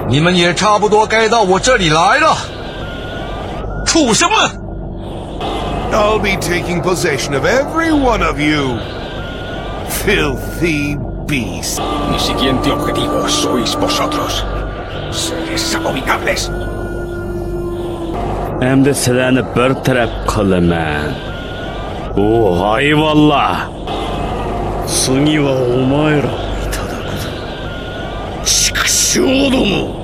你们也差不多该到我这里来了，畜生们 I'll be taking possession of every one of you, filthy beasts. Mi siguiente objetivo sois vosotros, seres abominables. Endi sizlarni bir taraf qilaman. Eyvallah. 次はお前らをいただくぞ。畜生ども。